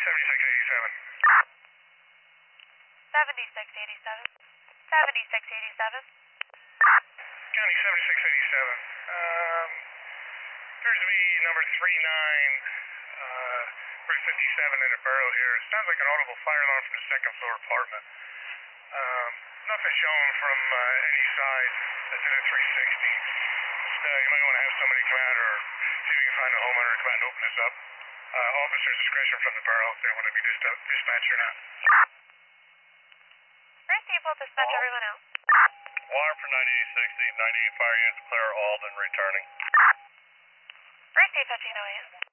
7687. 7687. 7687. County 7687. Appears to be number 39, Route 57 in a barrel here. It sounds like an audible fire alarm from the second floor apartment. Nothing shown from any side to the 360. Just, you might want to have somebody come out or see if you can find a homeowner to come out and open this up. Officer's discretion from the borough if they want to be dispatched or not. Great people, dispatch everyone out. Wire for 9860, 98 fire units clear, Alden returning. Great dispatching, no